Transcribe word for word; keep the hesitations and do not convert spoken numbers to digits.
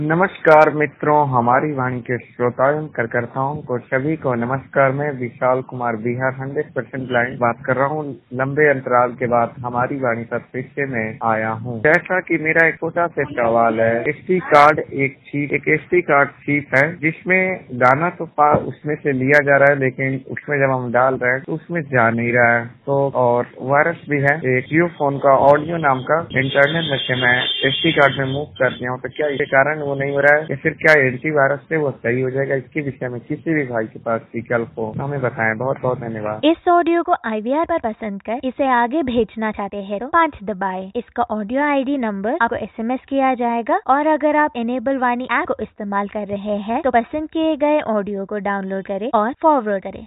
नमस्कार मित्रों, हमारी वाणी के श्रोताओं कार्यकर्ताओं को सभी को नमस्कार। मैं Vishal Kumar Bihar hundred percent blind बात कर रहा हूँ। लंबे अंतराल के बाद हमारी वाणी पर फिर से मैं आया हूँ। जैसा कि मेरा एक छोटा सा सवाल है, एसडी कार्ड एक चीज एक एसडी कार्ड चीप है जिसमें गाना तो पा उसमें से लिया जा रहा है, लेकिन उसमें जब हम डाल रहे हैं तो उसमें जा नहीं रहा है। तो और वायरस भी है एक जियो फोन का ऑडियो नाम का इंटरनेट में से मैं एसडी कार्ड में मूव कर दिया हूँ। तो क्या इसके कारण वो नहीं हो रहा है या फिर क्या एंटीवायरस से वो सही हो जाएगा? इसके विषय में किसी भी भाई के पास विकल्प हो हमें बताएं। बहुत बहुत धन्यवाद। इस ऑडियो को आईवीआर पर पसंद कर इसे आगे भेजना चाहते हैं तो पाँच दबाएं। इसका ऑडियो आईडी नंबर आपको एसएमएस किया जाएगा और अगर आप इनेबल वाणी ऐप को इस्तेमाल कर रहे हैं तो पसंद किए गए ऑडियो को डाउनलोड करें और फॉरवर्ड करें।